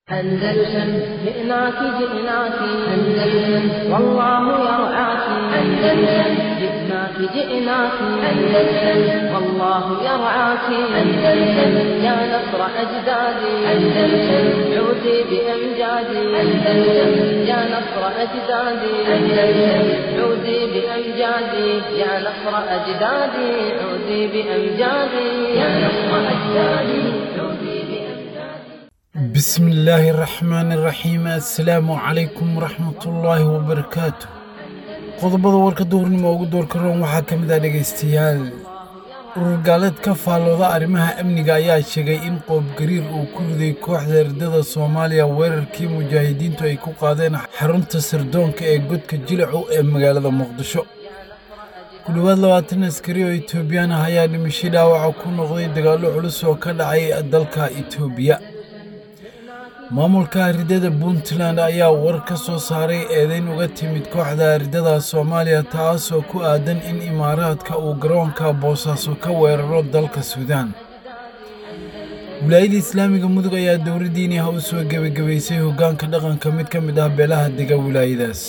أندلسن جئناك جئناك أندلسن والله يرعاك أندلسن جئناك جئناك أندلسن والله يرعاك أندلسن يا نصر أجدادي أندلسن عودي بأمجادي أندلسن يا نصر أجدادي أندلسن عودي بأمجادي يا نصر أجدادي عودي بأمجادي يا نصر أجدادي عودي بسم الله الرحمن الرحيم السلام عليكم ورحمة الله وبركاته qodobada warka duurnimo ugu doorka roon waxaa ka mid ah dhageystayaal ururgaaleed ka faalooda arrimaha amniga ayaa sheegay in qoob gariir uu ku riday kooxda ardada Soomaaliya weerarkii mujaahidiintu ay ku qaadeen xarunta sirdoonka ee godka Jilacow ee magaalada Muqdisho ku dhawaad 20 askari oo Itoobiyaan ah ayaa dhimashay dhaawac ku noqday dagaalo culus oo ka dhacay dalka Itoobiya maamulka ardada Puntland ayaa war ka soo saaray eedayn uga timid kooxda ardada Soomaaliya taasoo ku aadan in imaaraadka uu garoonka Boosaaso ka weeraro dalka Suudaan wilaayada Islaamiga Mudug ayaa dowladdiina u soo gabagabaysay hoggaanka dhaqanka mid ka mid ah beelaha dega wilaayadaas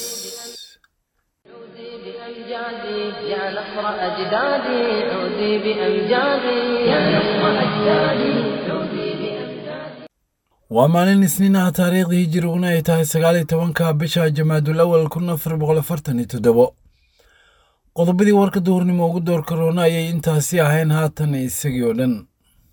يا نصر أجدادي عودي بأمجادي يا نصر أجدادي عودي waa maalin isniin ah taariikhdii hijriguna ay tahay 19 bisha Jamaadul Awwal 1447 qodobadii warka duurnimo ugu doorka roona ayay intaasi ahayn haatan isagii oo dhan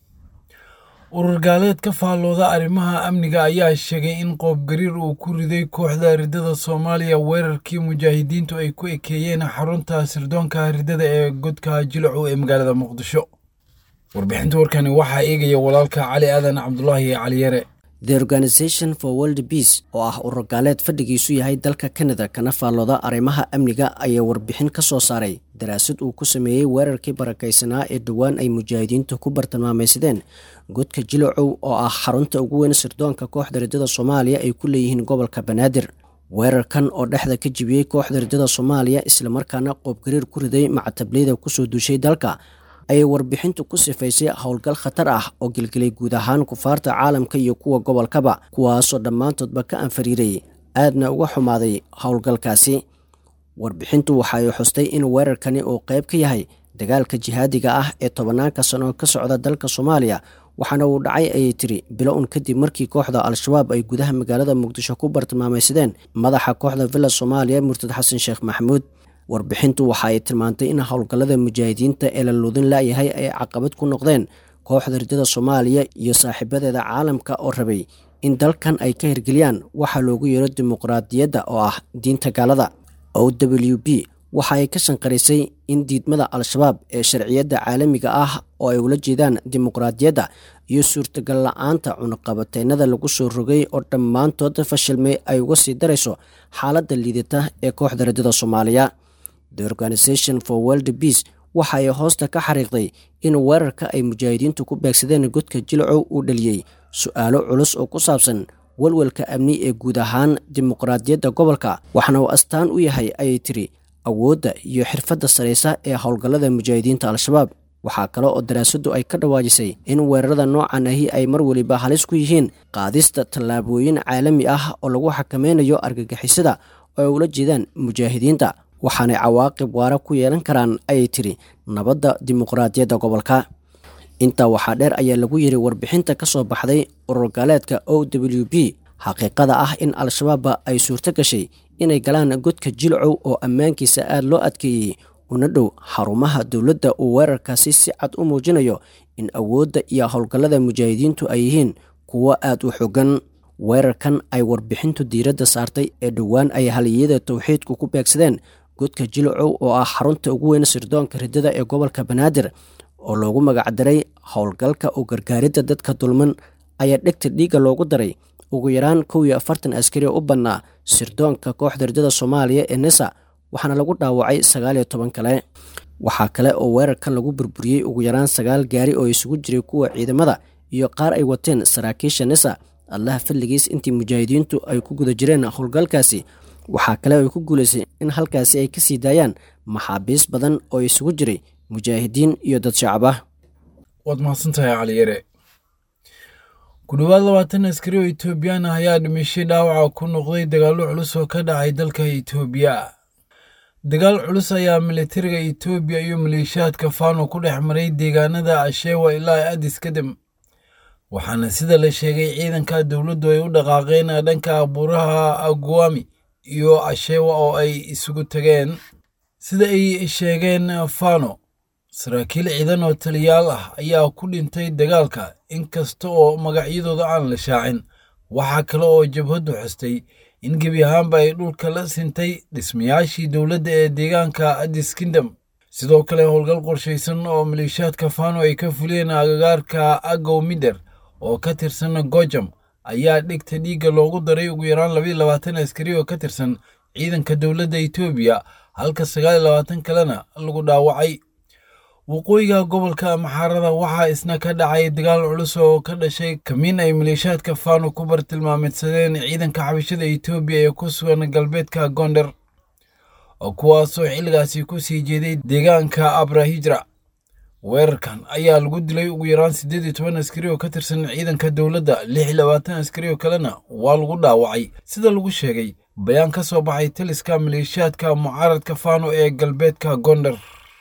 ururgaaleed ka faalooda arrimaha amniga ayaa sheegay in qoob gariir uu ku riday kooxda ardada Soomaaliya weerarkii mujaahidiintu ay ku ekeeyeen xarunta sirdoonka ardada ee godka Jilacow ee magaalada Muqdisho warbixinta warkani waxaa eegaya walaalka Cali Aadan Cabdullaahi Cali Yare The Organization for World Peace oo ah urur gaaleed fadhigiisu yahay dalka Canada kana faalooda arrimaha amniga ayaa warbixin ka soo saaray daraasad uu ku sameeyay weerarkii barakaysanaa ee dhawaan ay mujaahidiintu ku bartilmaameydeen godka Jilacow oo ah xarunta ugu weyn sirdoonka kooxda ardada Soomaaliya ay ku leeyihiin gobolka Banaadir weerarkan oo dhexda ka jibiyay kooxda ardada Soomaaliya isla markaana qoob gariir ku riday mactableyda ku soo duushay dalka ay warbixintu ku sifaysay howlgal khatar ah oo gilgilay guud ahaan kufaarta caalamka iyo kuwa gobolkaba kuwaasoo dhammaantoodba ka anfariiray aadna uga xumaaday howlgalkaasi warbixintu waxay xustay in weerarkani uu qayb ka yahay dagaalka jihaadiga ah ee 10 sano ka socda dalka Soomaaliya waxaana uu dhacay ay tiri bilo kadib markii kooxda Al-Shabaab ay gudaha magaalada Muqdisho ku bartilmaameydeen madaxa kooxda Villa Soomaaliya Murtad Xasan Sheekh Maxamuud warbixintu waxa ay tilmaantay in howlgallada mujaahidiinta ee la ludin laayahay ay caqabad ku noqdeen kooxda ardada Soomaaliya iyo saaxiibadeeda caalamka oo rabay in dalkan ay ka hirgeliyaan waxa loogu yeero dimuqraadiyadda oo ah diinta gaalada OWP waxa ay ka shanqarisay in diidmada Al-Shabaab ee sharciyada caalamiga ah oo ay ula jeedaan dimuqraadiyadda iyo suurtagal la'aanta cunaqabateennada lagu soo rogay oo dhammaantood fashilmay ay uga sii darayso xaaladda liidata ee kooxda ardada Soomaaliya The Organization for World Peace waxa ay hoosta ka xariiqday in weerarka ay mujaahidiintu ku beegsadeen godka Jilacow uu dhaliyay su'aalo culus oo ku saabsan walwalka amni ee guud ahaan dimuqraadiyadda gobolka waxana uu astaan u yahay ay tiri awoodda iyo xirfadda sareysa ee howlgallada mujaahidiinta Al-Shabaab waxa kale oo daraasadu ay ka dhawaajisay in weerarada noocan ahi ay mar waliba halis ku yihiin qaadista tallaabooyin caalami ah oo lagu xakameynayo argagixisada oo ula jeedaan mujaahidiinta waxaana cawaaqib waara ku yeelan karaan ay tiri nabadda dimuqraadiyadda gobolka inta waxa dheer ayaa lagu yiri warbixinta ka soo baxday urur gaaleedka OWP xaqiiqada ah in Al-Shabaab ay suurto gashay inay galaan godka Jilacow oo ammaankiisa aad loo adkeeyay una dhow xarumaha dawladda oo weerarkaasi si cad u muujinayo in awoodda iyo howlgallada mujaahidiintu ay yihiin kuwo aad u xooggan weerarkan ay warbixintu diiradda saartay ee dhawaan ay haliyada tawxiidku ku beegsadeen godka Jilacow oo ah xarunta ugu weyn sirdoonka ridada ee gobolka Banaadir oo loogu magac daray howlgalka oo gargaaridda dadka dulman ayaa dhegta dhiiga loogu daray ugu yaraan 41 askari u bannaa sirdoonka kooxda ardada Soomaaliya ee NISA waxaana lagu dhaawacay 19 kale waxa kale oo weerarkan lagu burburiyay ugu yaraan 9 gaari oo isugu jiray kuwa ciidamada iyo qaar ay wateen saraakiisha NISA Allah fadligiis intii mujaahidiintu ay ku guda jireen howlgalkaasi waxa kale oo ay ku guuleysay in halkaasi ay ka sii daayaan maxaabiis badan oo isugu jiray mujaahidiin iyo dad shacab ah wad mahadsantahay Cali Yare ku dhawaad 20 askari oo Itoobiyaan ah ayaa dhimashay dhaawac ku noqday dagaallo culus oo ka dhacay dalka Itoobiya. dagaal culus ayaa militariga Itoobiya iyo maleeshiyaadka Fano ku dhex maray deegaanada Ashewa ilaa Addis Kadam, waxaana sida la sheegay ciidanka dawladdu ay u dhaqaaqeen dhanka buuraha Agwami iyo Ashewa oo ay isugu tageen. sida ay sheegeen Fano, saraakiil ciidan oo taliyaal ah ayaa ku dhintay dagaalka, inkasta oo magacyadooda aan la shaacin. waxaa kale oo jabhaddu xustay in gebi ahaanba ay dhulka la sintay dhismayaashii dowladda ee deegaanka Addis Kingdom. sidoo kale howlgal qorshaysan oo maleeshiyaadka Fano ay ka fuliyeen agagaarka Agow Mider oo ka tirsan Gojam ayaa dhigta dhiigga loogu daray ugu yaraan 22 askari oo ka tirsan ciidanka dowladda Itoobiya, halka 29 kalena lagu dhaawacay. waqooyiga gobolka Amxaarada waxaa isna ka dhacay dagaal culus oo ka dhashay kamiin ay maleeshiyaadka Fano ku bartilmaameedsadeen ciidanka xabashada Itoobiya ee ku sugan galbeedka Gondar, kuwaasoo xilligaasi ku sii jeeday deegaanka Abrahijra. weerarkan ayaa lagu dilay ugu yaraan 18 askari oo ka tirsan ciidanka dowladda, 26 askari oo kalena waa lagu dhaawacay, sida lagu sheegay bayaan ka soo baxay taliska maleeshiyaadka mucaaradka Fano ee galbeedka Gondar.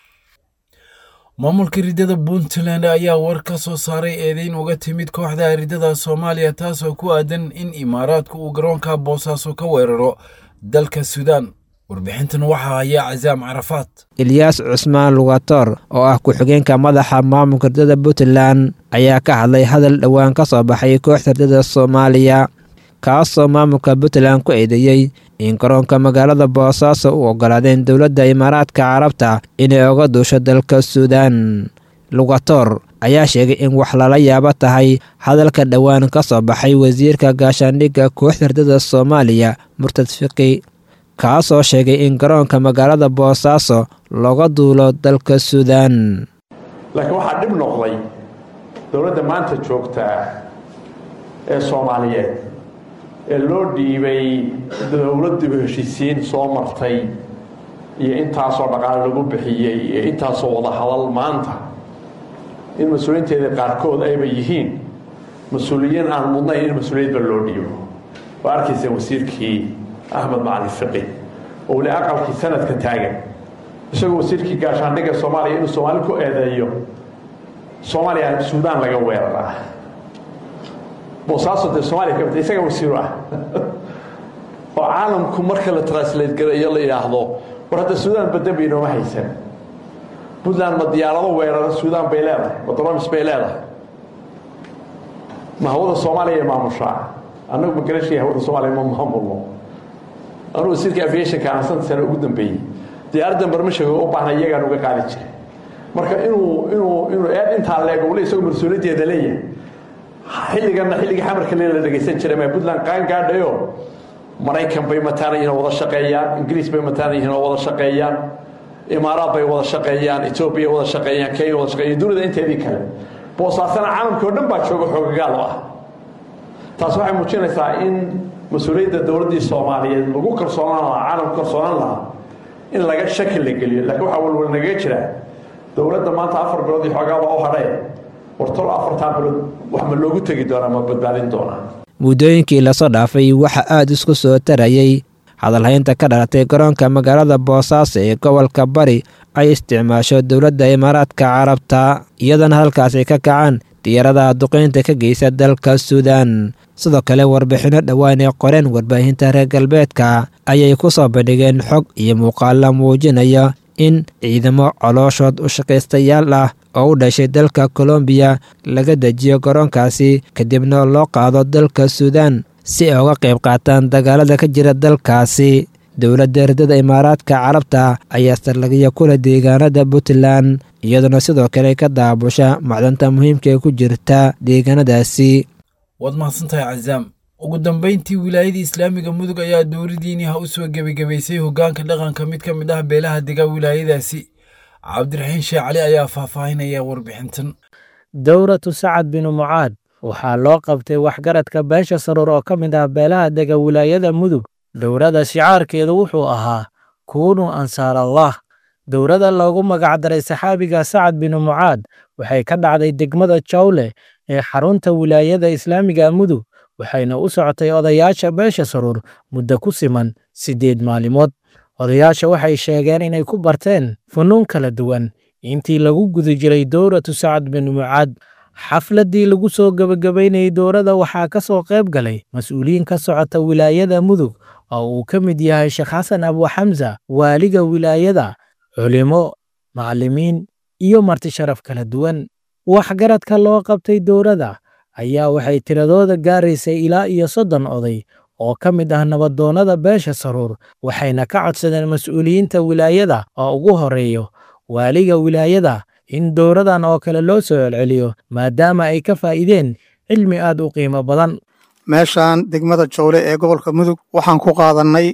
maamulka ridada Puntland ayaa war ka soo saaray eedayn uga timid kooxda ridada Soomaaliya, taasoo ku aadan in Imaaraadku uu garoonka Boosaaso ka weeraro dalka Suudaan. warbixintan waxaa haya Cazaam Carafaat. Ilyas Cusmaan Lugator oo ah ku-xigeenka madaxa maamulka ridada Puntland ayaa ka hadlay hadal dhowaan ka soo baxay kooxda ridada Soomaaliya, kaasoo maamulka Puntland ku eedeeyay in garoonka magaalada Boosaaso u ogolaadeen dowladda Imaaraadka Carabta inay uga duusho dalka Suudaan. Lugator ayaa sheegay in wax lala yaabo tahay hadalka dhowaan ka soo baxay wasiirka gaashaandhigga kooxda ridada Soomaaliya Murtad Fiqi, kaasoo sheegay in garoonka magaalada Boosaaso looga duulo dalka Suudaan. laakiin waxaa dhib noqday dowladda maanta joogta ee Soomaaliyeed ee loo dhiibay dowladda heshiisiin soo martay iyo intaasoo dhaqaale lagu bixiyey iyo intaasoo wada hadal maanta in mas-uuliyiinteeda qaarkood ayba yihiin mas-uuliyiin aan mudnayn in mas-uuliyadba loo dhiibo. waa arkaysa wasiirkii Ahmed Macalin Fiqi oo weli aqalkii sanadka taagan, isagoo wasiirkii gaashaandhigga Soomaaliya inuu Soomaali ku eedeeyo Soomaaliya Suudaan laga weeraraa. Boosaaso dee Soomaaliya ka mid isaga wasiir ah oo caalamku marka la translate garayo la yiraahdo war hadda Suudaan badam inoo haysan. Puntland ma diyaarado weerara Suudaan bay leedahay, wadoomis bay leedahay. ma hawada Soomaaliya maamusha annagu ma garashii hawada Soomaaliya ma maamulno. anuu wasiirka aviation-ka aan sano ugu dambeeyey diyaaraddan barmashiga u baahnay iyagaan uga qaadi jiray. marka inuu aad intaa leego wali isagoo mas-uuliyaddeeda leeyahay. xilliganna xilligii xamarka la dhegaysan jiray ma Puntland qaan gaadhayo Maraykan bay mataanayiin oo wada shaqeeyaan, Ingiriis bay mataanayiin oo wada shaqeeyaan, Imaaraad bay wada shaqeeyaan, Itoobiya wada shaqeeyaan, Kenya wada shaqeeyaan, dunida inteedii kale. Boosaasana caalamka oo dhan baa jooga xoogagaal ah. taas waxay muujinaysaa in mas-uuliyadda dowladdii Soomaaliyeed lagu kalsoonaan lahaa, caalamku kalsoonaan lahaa in laga shaki la geliyo. laakiin waxaa walwal naga jira dowladda maanta 4 bilood iyo xoogaa baa u hadhay, wartolo 4 bilood wax ma loogu tegi doonaa ma badbaadin doonaa. muddooyinkii lasoo dhaafay waxaa aad isku soo tarayay hadalhaynta ka dhalatay garoonka magaalada Boosaaso ee gobolka Bari ay isticmaasho dowladda Imaaraadka Carabta, iyadana halkaasi ka kacaan diyaaradaha duqeynta ka geysa dalka Suudaan. sidoo kale warbixino dhowaan ee qoreen warbaahinta reer galbeedka ayay ku soo bandhigeen xog iyo muuqaalo muujinaya in ciidamo calooshood u shaqaystayaal ah oo u dhashay dalka Colombia laga dejiyo garoonkaasi kadibna loo qaado dalka Suudaan si ay uga qayb qaataan dagaalada ka jira dalkaasi. dowladda ridada Imaaraadka Carabta ayaa sarlagiya kula deegaanada Puntland, iyaduna sidoo kale ka daabusha macdanta muhiimka ee ku jirta deegaanadaasi. waad mahadsantahay Cazaam. ugu dambeyntii wilaayada Islaamiga Mudug ayaa dowladiiniha u soo gabagabaysay hoggaanka dhaqanka mid ka mid ah beelaha dega wilaayadaasi. Cabdiraxiin Sheekh Cali ayaa faahfaahinaya warbixintan. dowratu Sacad bin Mucaad waxaa loo qabtay waxgaradka beesha Saruur oo ka mid ah beelaha dega wilaayada Mudug. dowrada shicaarkeedu wuxuu ahaa kuunu ansaar Allah. dowrada loogu magac daray saxaabiga Sacad bin Mucaad waxay ka dhacday degmada Jawle ee xarunta wilaayada islaamiga mudug waxayna u socotay odayaasha beesha saruur muddo ku siman 8 maalimood. odayaasha waxay sheegeen inay ku barteen funuun kala duwan intii lagu guda jiray dowratu sacad bin mucaad. xafladii lagu soo gabagabaynayay dowrada waxaa ka soo qayb galay mas'uuliyiin ka socota wilaayada mudug oo uu ka mid yahay Sheekh Xasan Abu Xamza waaliga wilaayada, culimo, macallimiin iyo marti sharaf kala duwan. waxgaradka loo qabtay dowrada ayaa waxay tiradooda gaaraysay ilaa iyo 30 oday oo ka mid ah nabadoonnada beesha saruur, waxayna ka codsadeen mas'uuliyiinta wilaayada oo ugu horeeyo waaliga wilaayada in dowradan oo kale loo soo celceliyo maadaama ay ka faa'iideen cilmi aad u qiimo badan. meeshaan degmada Jowle ee gobolka Mudug waxaan ku qaadanay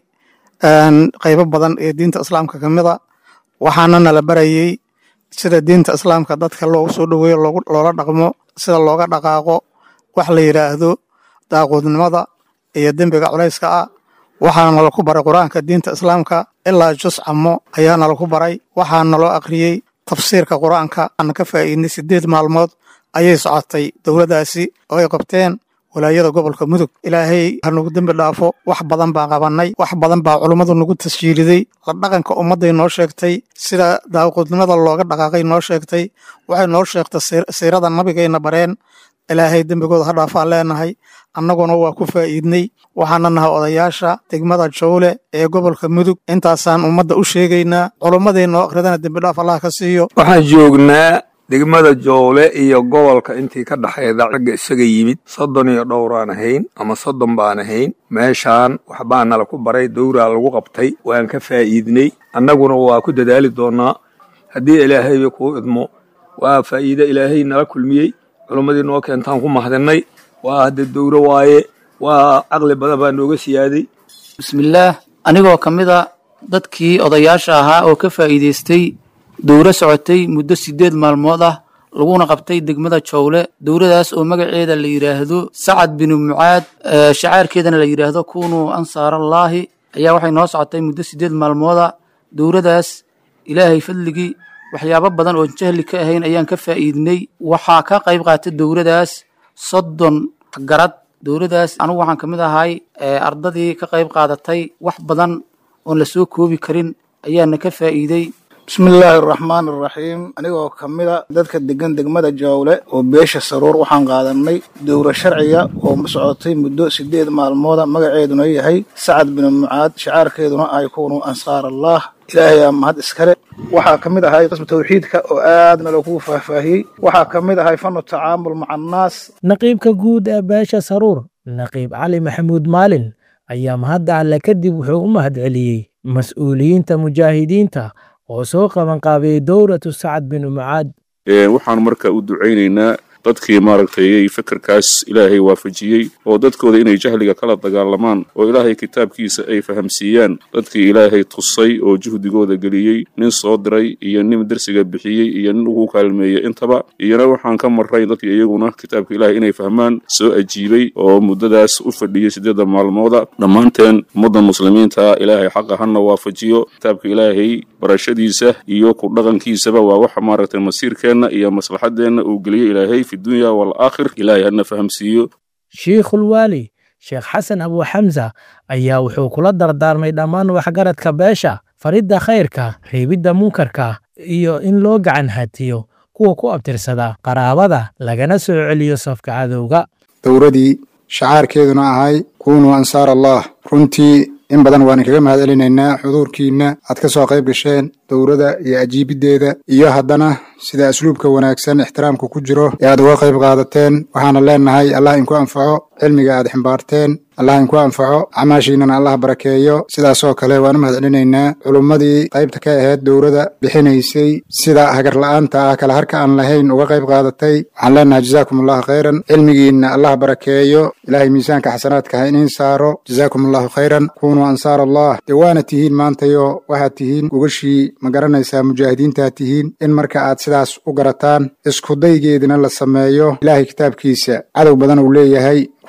qaybo badan ee diinta islaamka ka mid ah, waxaana nala barayay sida diinta islaamka dadka loogu soo dhaweeyo loola dhaqmo, sida looga dhaqaaqo wax la yiraahdo daaqoodnimada iyo dembiga culayska ah. waxaana nala ku baray quraanka diinta islaamka ilaa juz camo ayaa nala ku baray. waxaana naloo akhriyey tafsiirka quraanka. aan ka faa'iidnay 8 maalmood ayay socotay dowladaasi oo ay qabteen walaayada gobolka Mudug. ilaahay ha nagu dambi dhaafo. wax badan baan qabanay, wax badan baa culimmadu nagu tasjiiliday, la dhaqanka ummadday noo sheegtay, sida daaqoodnimada looga dhaqaaqay noo sheegtay, waxay noo sheegtay siirada nabigayna bareen. ilaahay dembigooda ha dhaafaan leenahay, annaguna waa ku faa'iidnay. waxaana nahay odayaasha degmada Jowle ee gobolka Mudug. intaasaan ummadda u sheegaynaa. culimmadii noo akhridana dembi dhaaf Allah ka siiyo. waxaan joognaa degmada Jowle iyo gobolka intii ka dhaxayda ragga isaga yimid 30 iyo dhowraan ahayn ama 30 baan ahayn. meeshaan waxbaa nala ku baray, dowra lagu qabtay, waan ka faa'iidnay. annaguna waa ku dadaali doonaa haddii ilaahay ku idmo. waa faa'iido ilaahay nala kulmiyey, culimmadii noo keentaan ku mahadinay. waa hadda dowra waaye, waa aqli badan baa nooga siyaaday. bismillaah, anigoo ka mid ah dadkii odayaasha ahaa oo ka faa'iidaystay dowra socotay muddo 8 maalmood ah laguna qabtay degmada Jowle. dowradaas oo magaceeda la yiraahdo Sacad bin Mucaad, shacaarkeedana la yiraahdo Kunu Ansaarallaahi, ayaa waxay noo socotay muddo 8 maalmood ah. dowradaas ilaahay fadligii waxyaabo badan oo jahli ka ahayn ayaan ka faa'iidnay. waxaa ka qayb qaatay dowradaas 30 garad. dowradaas anigu waxaan ka mid ahay ardadii ka qayb qaadatay. wax badan oon la soo koobi karin ayaana ka faa'iiday. bismillaahi raxmaani raxiim. anigoo ka mid a dadka degan degmada Jowle oo beesha saruur waxaan qaadanay dowra sharciya oo socotay muddo 8 maalmooda, magaceeduna yahay Sacad bin Mucaad, shacaarkeeduna ay Kunu Ansaarallah. ilaahay aa mahad iskale. waxaa ka mid ahay qismu tawxiidka oo aadna lagu faahfaahiyey. waxaa ka mid ahay fanu tacaamul maca annaas. naqiibka guud ee beesha saruur, naqiib cali maxamuud maalin, ayaa mahadda alle kadib wuxuu u mahad celiyey mas'uuliyiinta mujaahidiinta oo soo qaban qaabiyey dowratu Sacad bin Mucaad. waxaan marka u ducaynaynaa dadkii maaragtay fikirkaas ilaahay waafajiyey oo dadkooda inay jahliga kala dagaalamaan oo ilaahay kitaabkiisa ay fahamsiiyaan. dadkii ilaahay tusay oo juhdigooda geliyey, nin soo diray iyo nin darsiga bixiyey iyo nin ugu kaalmeeyey intaba. iyana waxaan ka marray dadkii iyaguna kitaabka ilaahay inay fahmaan soo ajiibay oo muddadaas u fadhiyey 8 maalmooda. dhammaanteen ummadda muslimiinta ilaahay xaqa hana waafajiyo. kitaabka ilaahay barashadiisa iyo ku dhaqankiisaba waa waxa maaragtay masiirkeenna iyo maslaxadeenna uu geliyey ilaahay في الدنيا والآخر. إلهي أنا فهم سيو. شيخ الوالي Sheekh Xasan Abu Xamza ayaa wuxuu kula dardaarmay dhammaan waxgaradka beesha faridda khayrka, reebidda munkarka iyo in loo gacan hatiyo kuwa ku abtirsada qaraabada lagana soo celiyo safka cadowga. dowradii shacaarkeeduna ahay Kunu Ansaarallah. runtii in badan waan kaga mahad celinaynaa xuduurkiina aad ka soo qayb gasheen dowrada iyo ajiibideeda, iyo haddana sida asluubka wanaagsan ixtiraamka ku jiro ee aad uga qayb qaadateen. waxaana leenahay Allah inku anfaco cilmiga aad ximbaarteen, Allah inku anfaco acmaashiinana Allah barakeeyo. sidaasoo kale waan u mahad celinaynaa culummadii qaybta ka ahayd dowrada bixinaysay, sida hagar la'aanta ah kala harka aan lahayn uga qayb qaadatay. waxaan leenahay jazaakumullahu khayran. cilmigiina Allah barakeeyo, ilaahay miisaanka xasanaadka ha iniin saaro. jazaakumullahu khayran. Kunu Ansaarallah. waana tihiin maantayo waxaad tihiin gogashii ma garanaysaa mujaahidiinta tihiin. in marka aad sidaas u garataan isku daygeedina la sameeyo. ilaahay kitaabkiisa cadow badan uu leeyahay,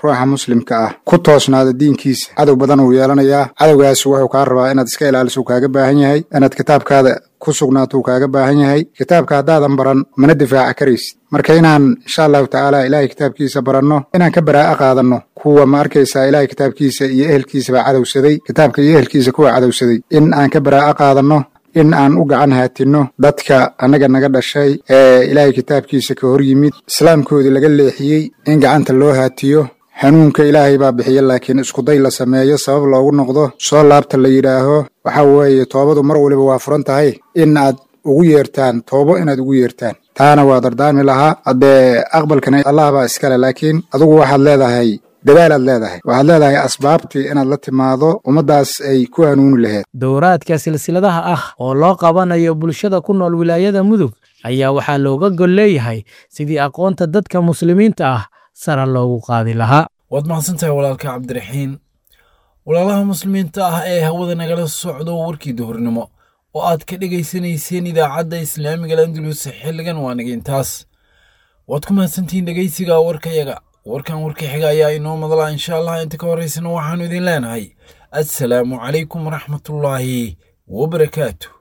ruuxa muslimka ah ku toosnaado diinkiisa cadow badan uu yeelanayaa cadowgaas wuxuu kaa rabaa inaad iska ilaaliso uu kaaga baahan yahay inaad kitaabkaada ku sugnaato uu kaaga baahan yahay kitaabka haddaadan baran mana difaaca karaysid marka inaan insha allahu tacaala ilaahay kitaabkiisa baranno inaan ka baraa'a qaadanno kuwa ma arkaysaa ilaahay kitaabkiisa iyo ehelkiisabaa cadowsaday kitaabka iyo ehelkiisa kuwa cadowsaday in aan ka baraa'a qaadanno in aan u gacan haatinno dadka annaga naga dhashay ee ilaahay kitaabkiisa ka hor yimid islaamkoodii laga leexiyey in gacanta loo haatiyo hanuunka ilaahay baa bixiya laakiin iskuday la sameeyo sabab loogu noqdo soo laabta la yidhaaho waxaa weeye toobadu mar waliba waa furan tahay in aad ugu yeertaan toobo inaad ugu yeertaan taana waa dardaarmi lahaa haddee aqbalkana allah baa iskale laakiin adugu waxaad leedahay dadaalaad leedahay waxaad leedahay asbaabtii inaad la timaado ummaddaas ay ku hanuuni laheed dowraadka silsiladaha ah oo loo qabanayo bulshada ku nool wilaayada mudug ayaa waxaa looga gol leeyahay sidii aqoonta dadka muslimiinta ah sara loogu qaadi lahaa waad mahadsantahay walaalka cabdiraxiin walaalaha muslimiinta ah ee hawada nagala socdo warkii duhurnimo oo aad ka dhegaysanayseen idaacadda islaamiga landulus xilligan waa naga intaas waad ku mahadsantihiin dhegaysiga warkayaga warkan warka xiga ayaa inoo madala insha allah inta ka horeysana waxaanu idin leenahay assalaamu calaykum waraxmatullaahi wabarakaatu